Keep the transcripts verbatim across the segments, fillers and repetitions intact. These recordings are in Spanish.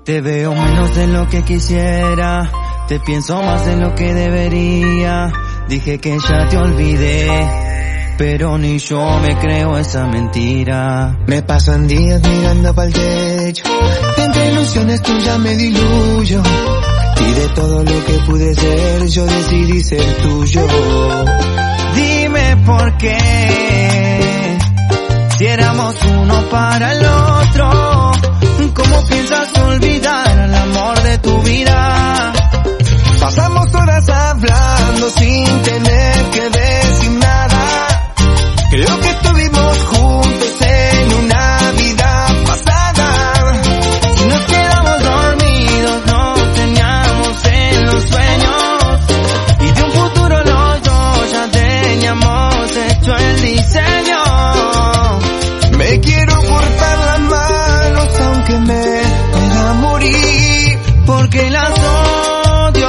Te veo menos de lo que quisiera, te pienso más de lo que debería. Dije que ya te olvidé, pero ni yo me creo esa mentira. Me pasan días mirando pa'l techo, entre ilusiones tuyas me diluyo, y de todo lo que pude ser yo decidí ser tuyo. Dime por qué, si éramos uno para el otro, ¿cómo piensas olvidar al amor de tu vida? Pasamos horas hablando sin tener que decir nada. Creo que estuvimos juntos en una vida pasada. Si nos quedamos dormidos, nos teníamos en los sueños, y de un futuro los dos ya teníamos hecho el diseño. Me quiero cortar las manos aunque me pueda morir, porque las odio.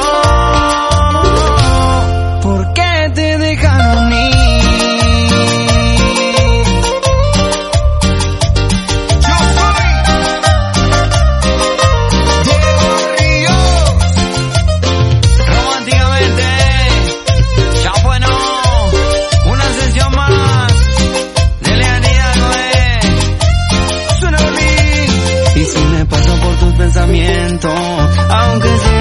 ¿Por qué te dejaron ir? Yo soy Diego Ríos. Románticamente, ya bueno, una sesión más de Leanía Noé. Suena a mí. Y si me paso por tus pensamientos, aunque sea